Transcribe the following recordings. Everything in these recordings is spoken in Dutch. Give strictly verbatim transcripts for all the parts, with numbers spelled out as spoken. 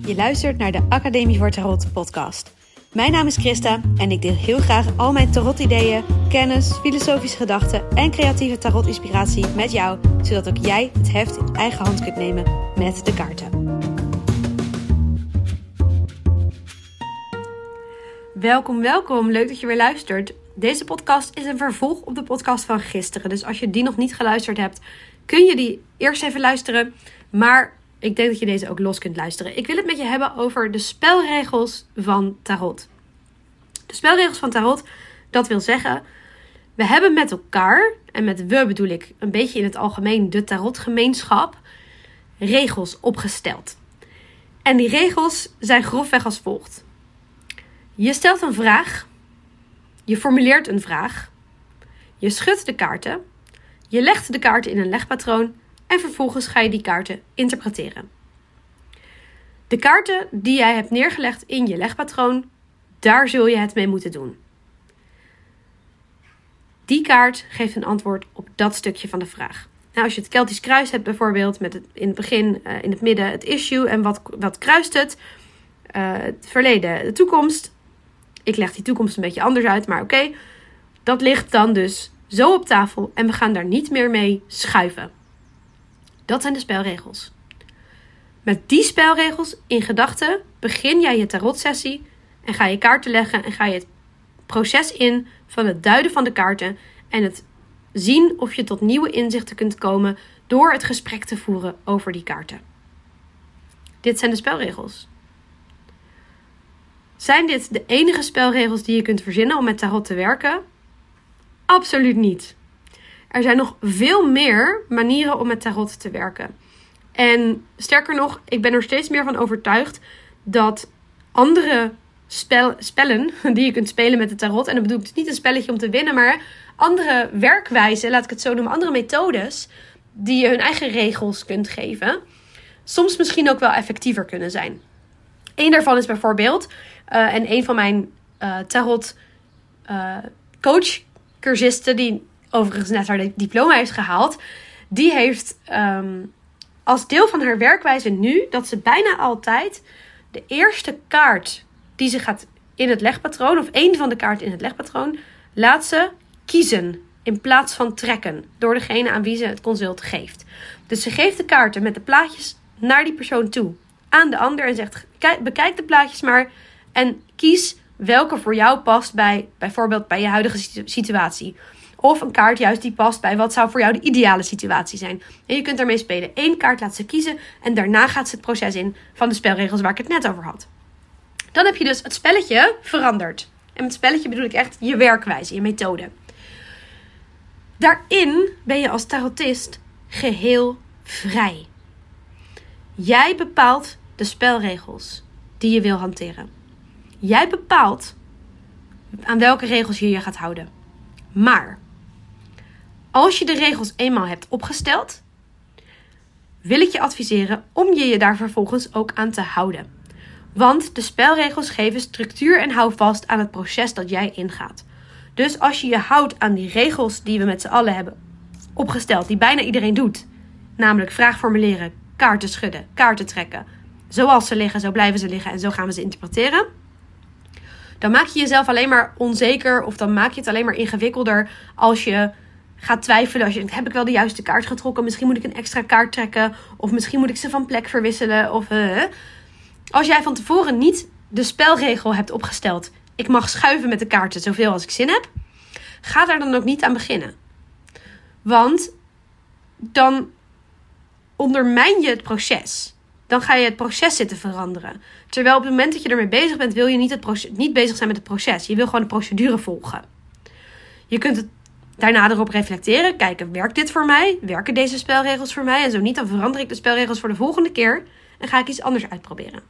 Je luistert naar de Academie voor Tarot podcast. Mijn naam is Christa en ik deel heel graag al mijn tarot-ideeën, kennis, filosofische gedachten en creatieve tarot-inspiratie met jou, zodat ook jij het heft in eigen hand kunt nemen met de kaarten. Welkom, welkom. Leuk dat je weer luistert. Deze podcast is een vervolg op de podcast van gisteren. Dus als je die nog niet geluisterd hebt, kun je die eerst even luisteren. Maar ik denk dat je deze ook los kunt luisteren. Ik wil het met je hebben over de spelregels van tarot. De spelregels van tarot, dat wil zeggen, we hebben met elkaar, en met we bedoel ik een beetje in het algemeen de tarotgemeenschap, regels opgesteld. En die regels zijn grofweg als volgt. Je stelt een vraag, je formuleert een vraag, je schudt de kaarten, je legt de kaarten in een legpatroon en vervolgens ga je die kaarten interpreteren. De kaarten die jij hebt neergelegd in je legpatroon, daar zul je het mee moeten doen. Die kaart geeft een antwoord op dat stukje van de vraag. Nou, als je het Keltisch kruis hebt bijvoorbeeld, met het, in het begin, uh, in het midden het issue en wat, wat kruist het? Uh, het verleden, de toekomst. Ik leg die toekomst een beetje anders uit, maar oké. Okay, dat ligt dan dus zo op tafel en we gaan daar niet meer mee schuiven. Dat zijn de spelregels. Met die spelregels in gedachten begin jij je tarotsessie en ga je kaarten leggen en ga je het proces in van het duiden van de kaarten en het zien of je tot nieuwe inzichten kunt komen door het gesprek te voeren over die kaarten. Dit zijn de spelregels. Zijn dit de enige spelregels die je kunt verzinnen om met tarot te werken? Absoluut niet. Er zijn nog veel meer manieren om met tarot te werken. En sterker nog, ik ben er steeds meer van overtuigd dat andere spel, spellen die je kunt spelen met de tarot, en dan bedoel ik dus niet een spelletje om te winnen, maar andere werkwijzen, laat ik het zo noemen, andere methodes die je hun eigen regels kunt geven, soms misschien ook wel effectiever kunnen zijn. Eén daarvan is bijvoorbeeld, uh, en een van mijn uh, tarot uh, coach cursisten, die overigens net haar diploma heeft gehaald, die heeft um, als deel van haar werkwijze nu dat ze bijna altijd de eerste kaart die ze gaat in het legpatroon, of één van de kaarten in het legpatroon, laat ze kiezen in plaats van trekken door degene aan wie ze het consult geeft. Dus ze geeft de kaarten met de plaatjes naar die persoon toe aan de ander en zegt, bekijk de plaatjes maar en kies welke voor jou past bij bijvoorbeeld bij je huidige situatie. Of een kaart juist die past bij wat zou voor jou de ideale situatie zijn. En je kunt daarmee spelen. Eén kaart laat ze kiezen en daarna gaat ze het proces in van de spelregels waar ik het net over had. Dan heb je dus het spelletje veranderd. En met spelletje bedoel ik echt je werkwijze, je methode. Daarin ben je als tarotist geheel vrij. Jij bepaalt de spelregels die je wil hanteren. Jij bepaalt aan welke regels je je gaat houden. Maar als je de regels eenmaal hebt opgesteld, wil ik je adviseren om je je daar vervolgens ook aan te houden. Want de spelregels geven structuur en houvast aan het proces dat jij ingaat. Dus als je je houdt aan die regels die we met z'n allen hebben opgesteld, die bijna iedereen doet, namelijk vraag formuleren, kaarten schudden, kaarten trekken, zoals ze liggen, zo blijven ze liggen en zo gaan we ze interpreteren, dan maak je jezelf alleen maar onzeker of dan maak je het alleen maar ingewikkelder als je gaat twijfelen. Als je denkt, heb ik wel de juiste kaart getrokken? Misschien moet ik een extra kaart trekken of misschien moet ik ze van plek verwisselen. Of, uh, als jij van tevoren niet de spelregel hebt opgesteld, ik mag schuiven met de kaarten zoveel als ik zin heb, ga daar dan ook niet aan beginnen. Want dan ondermijn je het proces. Dan ga je het proces zitten veranderen. Terwijl op het moment dat je ermee bezig bent, wil je niet, het proces, niet bezig zijn met het proces. Je wil gewoon de procedure volgen. Je kunt het daarna erop reflecteren. Kijken, werkt dit voor mij? Werken deze spelregels voor mij? En zo niet, dan verander ik de spelregels voor de volgende keer. En ga ik iets anders uitproberen.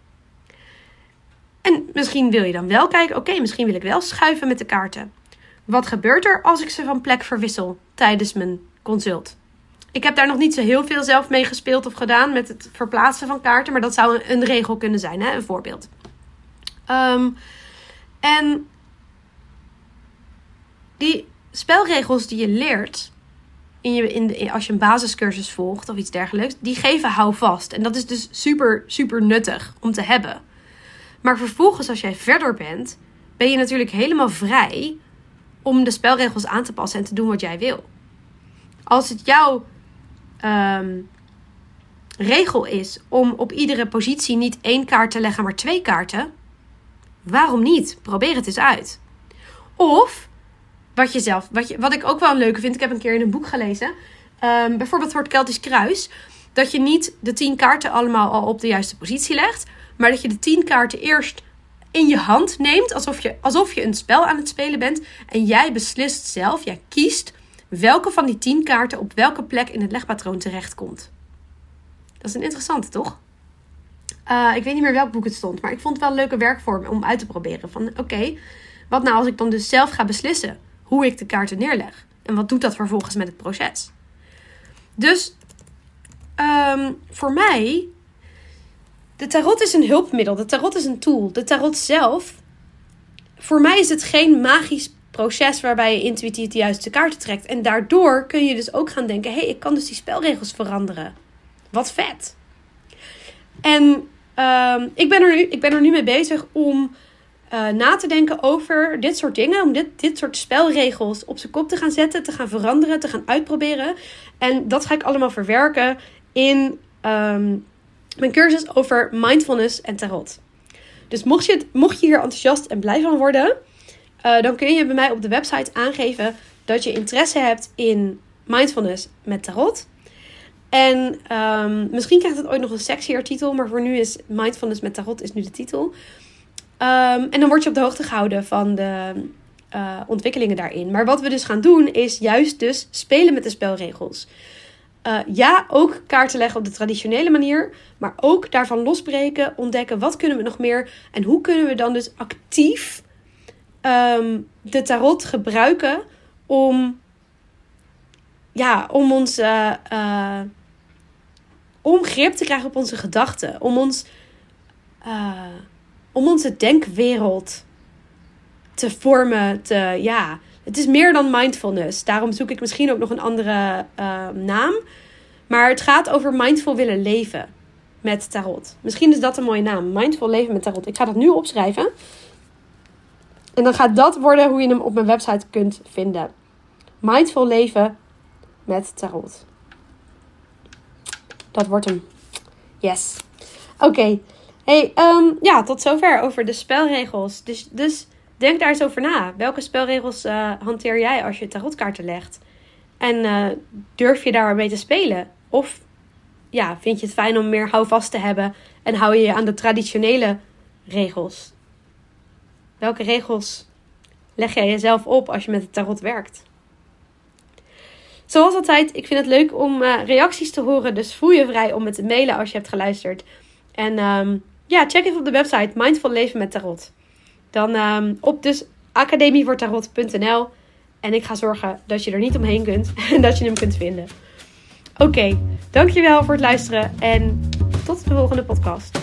En misschien wil je dan wel kijken, oké, okay, misschien wil ik wel schuiven met de kaarten. Wat gebeurt er als ik ze van plek verwissel tijdens mijn consult? Ik heb daar nog niet zo heel veel zelf mee gespeeld of gedaan met het verplaatsen van kaarten. Maar dat zou een, een regel kunnen zijn, hè? Een voorbeeld. Um, en die spelregels die je leert, in je, in de, als je een basiscursus volgt of iets dergelijks, die geven houvast. En dat is dus super, super nuttig om te hebben. Maar vervolgens, als jij verder bent, ben je natuurlijk helemaal vrij om de spelregels aan te passen en te doen wat jij wil. Als het jouw um, regel is om op iedere positie niet één kaart te leggen, maar twee kaarten, waarom niet? Probeer het eens uit. Of, wat je zelf, wat, je, wat ik ook wel een leuke vind, ik heb een keer in een boek gelezen, um, bijvoorbeeld voor het Keltisch Kruis, dat je niet de tien kaarten allemaal al op de juiste positie legt, maar dat je de tien kaarten eerst in je hand neemt, alsof je, alsof je een spel aan het spelen bent. En jij beslist zelf, jij kiest welke van die tien kaarten op welke plek in het legpatroon terechtkomt. Dat is een interessante, toch? Uh, ik weet niet meer welk boek het stond, maar ik vond het wel een leuke werkvorm om uit te proberen. Van oké, okay, wat nou als ik dan dus zelf ga beslissen hoe ik de kaarten neerleg? En wat doet dat vervolgens met het proces? Dus um, voor mij, de tarot is een hulpmiddel. De tarot is een tool. De tarot zelf, voor mij is het geen magisch proces waarbij je intuïtief de juiste kaarten trekt. En daardoor kun je dus ook gaan denken, hé, hey, ik kan dus die spelregels veranderen. Wat vet. En um, ik, ben er nu, ik ben er nu mee bezig om uh, na te denken over dit soort dingen. Om dit, dit soort spelregels op zijn kop te gaan zetten, te gaan veranderen, te gaan uitproberen. En dat ga ik allemaal verwerken in um, mijn cursus over mindfulness en tarot. Dus mocht je, het, mocht je hier enthousiast en blij van worden, uh, dan kun je bij mij op de website aangeven dat je interesse hebt in mindfulness met tarot. En um, misschien krijgt het ooit nog een sexier titel, maar voor nu is mindfulness met tarot is nu de titel. Um, en dan word je op de hoogte gehouden van de uh, ontwikkelingen daarin. Maar wat we dus gaan doen is juist dus spelen met de spelregels. Uh, ja, ook kaarten leggen op de traditionele manier, maar ook daarvan losbreken, ontdekken wat kunnen we nog meer en hoe kunnen we dan dus actief um, de tarot gebruiken om, ja, om ons uh, uh, om grip te krijgen op onze gedachten, om ons uh, om onze denkwereld te vormen, te, ja, het is meer dan mindfulness. Daarom zoek ik misschien ook nog een andere uh, naam. Maar het gaat over mindful willen leven met tarot. Misschien is dat een mooie naam. Mindful leven met tarot. Ik ga dat nu opschrijven. En dan gaat dat worden hoe je hem op mijn website kunt vinden. Mindful leven met tarot. Dat wordt hem. Yes. Oké. Okay. Hey, um, ja, tot zover over de spelregels. Dus... dus denk daar eens over na. Welke spelregels uh, hanteer jij als je tarotkaarten legt? En uh, durf je daar mee te spelen? Of ja, vind je het fijn om meer houvast te hebben en hou je je aan de traditionele regels? Welke regels leg jij jezelf op als je met het tarot werkt? Zoals altijd, ik vind het leuk om uh, reacties te horen. Dus voel je vrij om me te mailen als je hebt geluisterd. En um, ja, check even op de website Mindful Leven met Tarot. Dan um, op dus academie voor tarot punt n l. En ik ga zorgen dat je er niet omheen kunt. En dat je hem kunt vinden. Oké, okay, dankjewel voor het luisteren. En tot de volgende podcast.